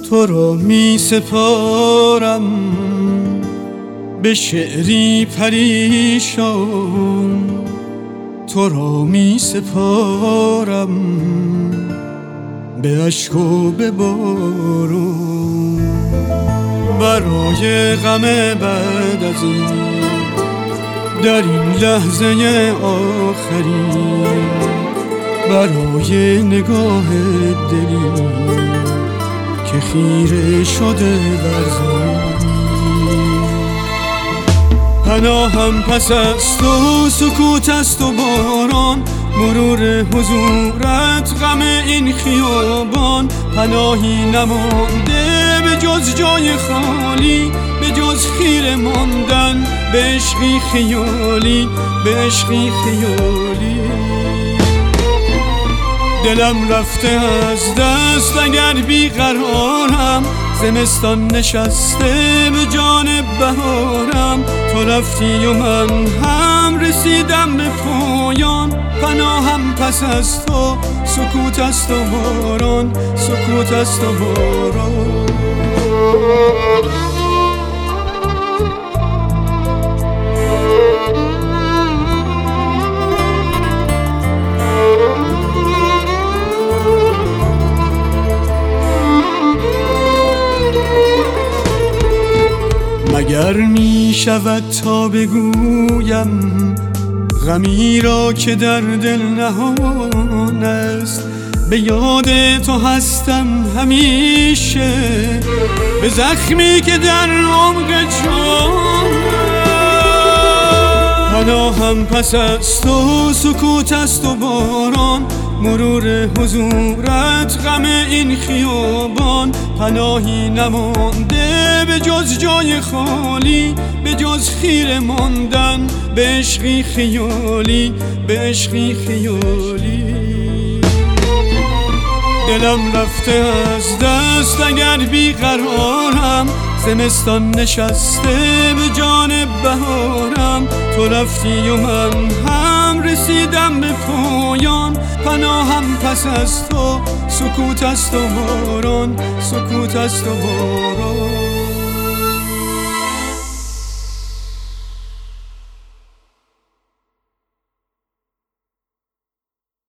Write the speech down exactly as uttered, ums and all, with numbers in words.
تو را می سپارم به شعری پریشان، تو را می سپارم به اشک و به بارون. برای غم بعد از این در این لحظه آخری، برای نگاه دلی که خیره شده بر زمین. پناهم پس از تو سکوت است و باران، مرور حضورت غم این خیابان. پناهی نمانده به جز جای خالی، به جز خیره ماندن به عشقی خیالی، به عشقی خیالی. دلم رفته از دست اگر بیقرارم، زمستان نشسته به جان بهارم. تو رفتی و من هم رسیدم به پایان، پناهم پس از تو سکوت است و باران، سکوت است و باران. مگر می شود تا بگویم غمی را که در دل نهان است؟ به یاد تو هستم همیشه، به زخمی که در عمق جان. پناهم پس از تو سکوت است و باران، مرور حضورت غم این خیابان. پناهی نمانده به جز جای خالی، به جز خیره ماندن به عشقی خیالی، به عشقی خیالی. دلم رفته از دست اگر بیقرارم، زمستان نشسته به جان بهارم. تو رفتی و من هم رسیدم به پایان، پناهم پس از تو سکوت است و باران، سکوت است و باران.